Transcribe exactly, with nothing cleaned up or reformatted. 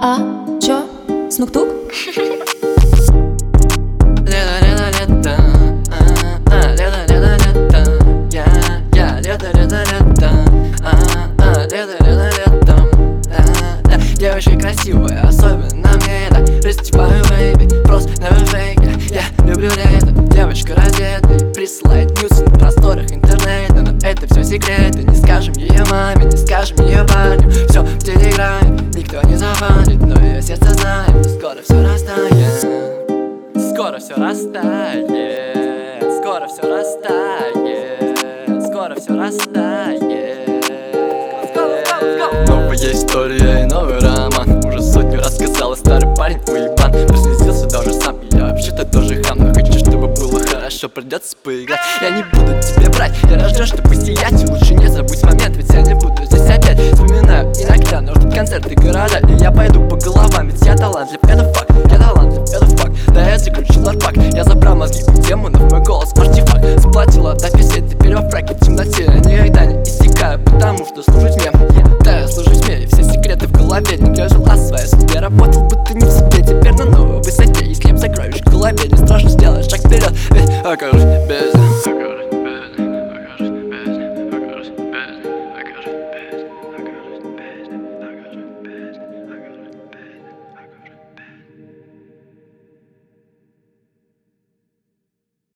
А, чё? Смук-тук? Лето-лето-лето, а, лето-лето-лето, я, я, лето-лето-лето, а, лето-лето-лето, да, да. Девочка красивая, особенно мне, да. Раздеваю, бэйби, просто never fake. Я люблю лето, девочка раздетая, присылает ньюсы на просторах интернета. Но это все секреты, не скажем ее маме, не скажем ее парню. Все в телеграме, никто не завалит, но ее сердце знает, что скоро все растает. Скоро все растает, скоро все растает, скоро все растает. Новая история и новый роман. Уже сотню раз сказала, старый парень уебан. Прослезился даже сам, я вообще-то тоже хам. Но хочу, чтобы было хорошо, придется поиграть. Я не буду тебе врать, я рожден, чтобы сиять. И лучше не забудь момент, ведь я не буду здесь опять. Вспоминаю иногда, но ждут концерты города. И я пойду по головам, ведь я талантлив, это факт. Я талантлив, это факт. Да, я заключил арпак. Я забрал мозги у демонов, мой голос артефакт. Заплатила до песни, теперь во фраке в темноте. Я никогда не иссякаю, потому что служить мне. Да, я служу тьме, и все секреты в голове. Не жил о своей судьбе, работал будто не в себе. Теперь на новой высоте, если я закроешь в голове, не страшно сделать шаг вперед, ведь окажусь без.